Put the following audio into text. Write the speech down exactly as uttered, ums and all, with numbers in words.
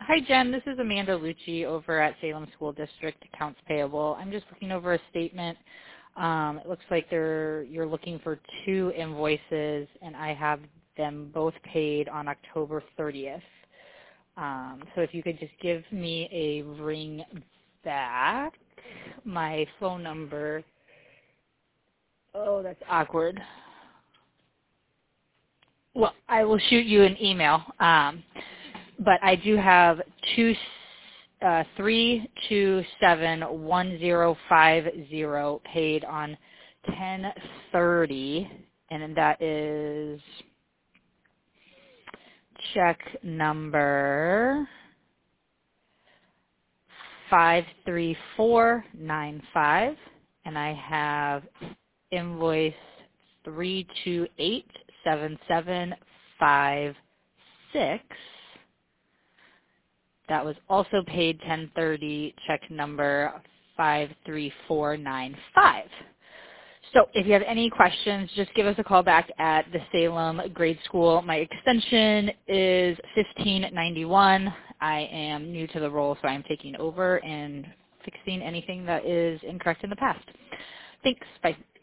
Hi, Jen. This is Amanda Lucci over at Salem School District Accounts Payable. I'm just looking over a statement. Um, it looks like they're, you're looking for two invoices, and I have them both paid on October thirtieth. Um, so if you could just give me a ring back. My phone number, oh, that's awkward. Well, I will shoot you an email. Um, but I do have two, uh, three two seven one zero five zero paid on ten thirty, and that is check number five three four nine five, and I have invoice three two eight seven seven five six. That was also paid ten thirty, check number five three four nine five. So if you have any questions, just give us a call back at the Salem Grade School. My extension is fifteen ninety-one. I am new to the role, so I'm taking over and fixing anything that is incorrect in the past. Thanks. Bye.